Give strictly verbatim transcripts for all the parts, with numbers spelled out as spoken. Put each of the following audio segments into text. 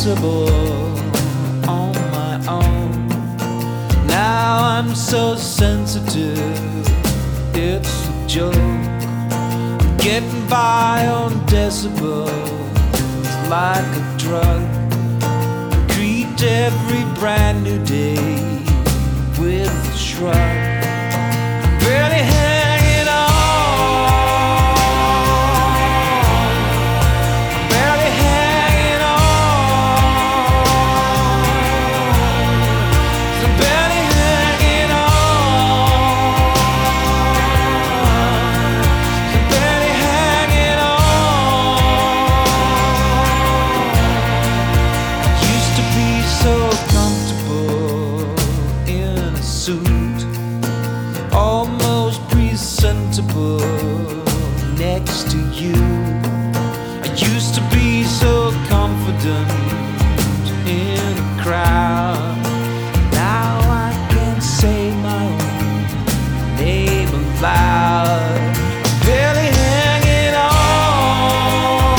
invincible on my own. Now I'm so sensitive, it's a joke. Getting by on decibels like a drug. Treat every brand new day with a shrug. Barely hanging on. Barely hanging on. So barely hanging on. So barely hanging on. Used to be so comfortable in a suit, almost presentable next to you. I used to be so confident in a crowd. Now I can't say my own name aloud. Barely hanging on.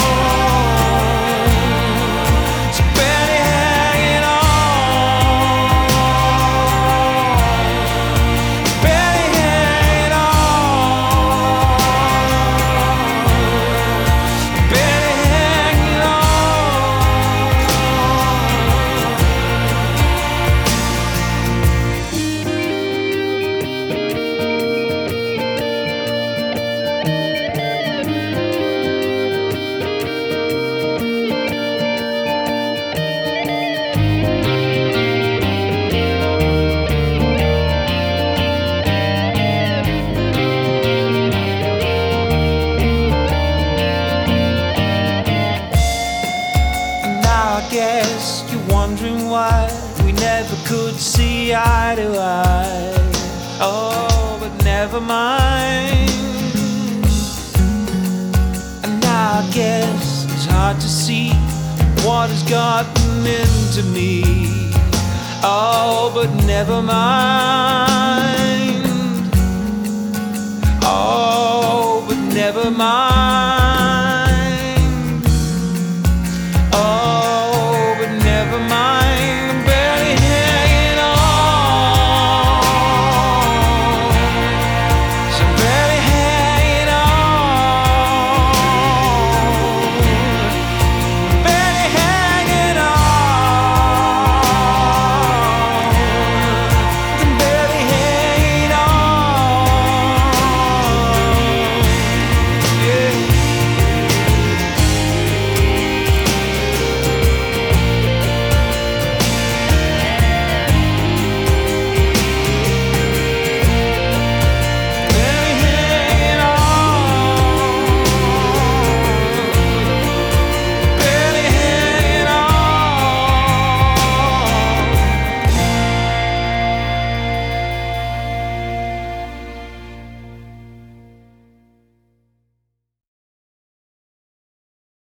So barely hanging on. Barely hanging on. Barely hanging on. And now I guess you're wondering why we never could see eye to eye. Oh, but never mind. And now I guess it's hard to see what has gotten into me. Oh, but never mind.